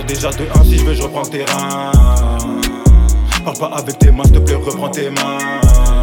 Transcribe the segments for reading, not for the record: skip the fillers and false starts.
déjà de 1 si je veux je reprends le terrain. Parle pas avec tes mains, s'il te plaît reprends tes mains.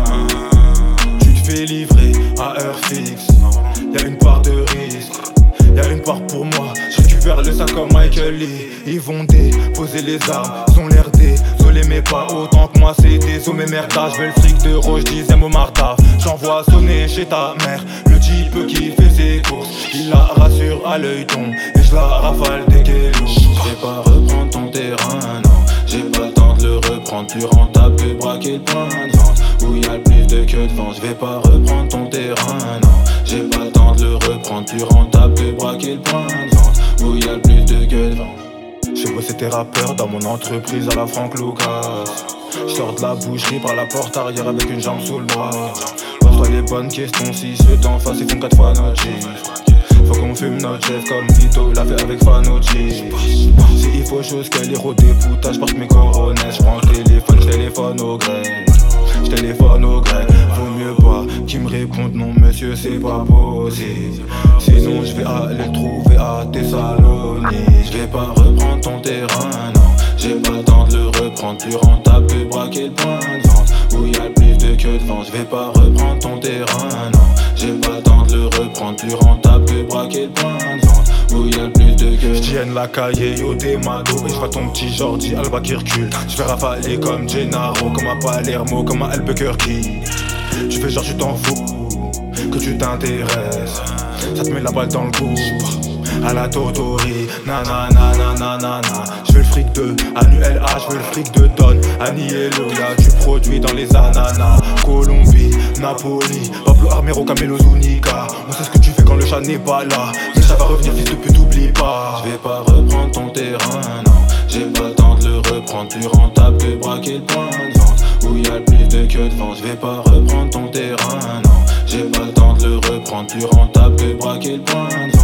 Tu te fais livrer à heure fixe. Y'a une part de risque, y'a une part pour moi. Je récupère le sac comme Michael Lee. Ils vont déposer les armes, ils ont l'air désolés mais pas autant que moi. C'est désolé mais merda, je veux le fric de Roche, 10ème au Martaf. J'envoie sonner chez ta mère, le type qui fait ses courses. Il la rassure à l'œil ton et je la rafale dès qu'elle ouvre. Je vais pas reprendre ton terrain, non. J'ai pas le temps de le reprendre, plus rentable que braquer le point de vente où y'a le plus de queue de vent. Je vais pas reprendre ton terrain, non. J'ai pas le temps de le reprendre, plus rentable que braquer le point de vente où y'a le plus de queue de vent. J'ai bossé tes rappeurs dans mon entreprise à la Frank Lucas. J'sors de la boucherie par la porte arrière avec une jambe sous le bras. Pose-toi les bonnes questions si ceux d'en face ils font 4 fois notre chiffre. Faut qu'on fume notre chef comme Vito l'a fait avec Fanucci. Si il faut chose qu'elle est rodée putain j'porte mes coronets. J'prends le téléphone, j'téléphone au grec. J'téléphone au grec. Vaut mieux pas qu'ils me répondent non monsieur c'est pas possible. Sinon j'vais aller le trouver à Thessalonique. J'vais pas reprendre ton terrain non. J'ai pas le temps de le reprendre, plus rentable que braquer le point de vente où y'a le plus de queue de vent. J'vais pas reprendre ton terrain non. J'ai pas le temps de le reprendre, plus rentable que braquer le point de vente où y'a le plus de queue. J'tienne la cahier yo des mados et j'vois ton petit Jordi Alba qui recule. J'vais rafaler comme Gennaro, comme à Palermo, comme à Albuquerque. Tu fais genre tu t'en fous, que tu t'intéresses. Ça te met la balle dans le cou, à la Totori, nanana nanana. J'veux le fric de Annuel A, j'veux le fric de Don Aniello. Y'a du produit dans les ananas, Colombie, Napoli, Pablo Armero, Camelo Zúñiga. On sait ce que tu fais quand le chat n'est pas là, mais ça va revenir fils de pute, t'oublie pas. J'vais pas reprendre ton terrain, non. J'ai pas le temps de le reprendre, plus rentable que braquer le point de vente où y'a le plus de queue de vent. J'vais pas reprendre ton terrain, non. J'ai pas le temps de le reprendre, plus rentable que braquer le point de vente.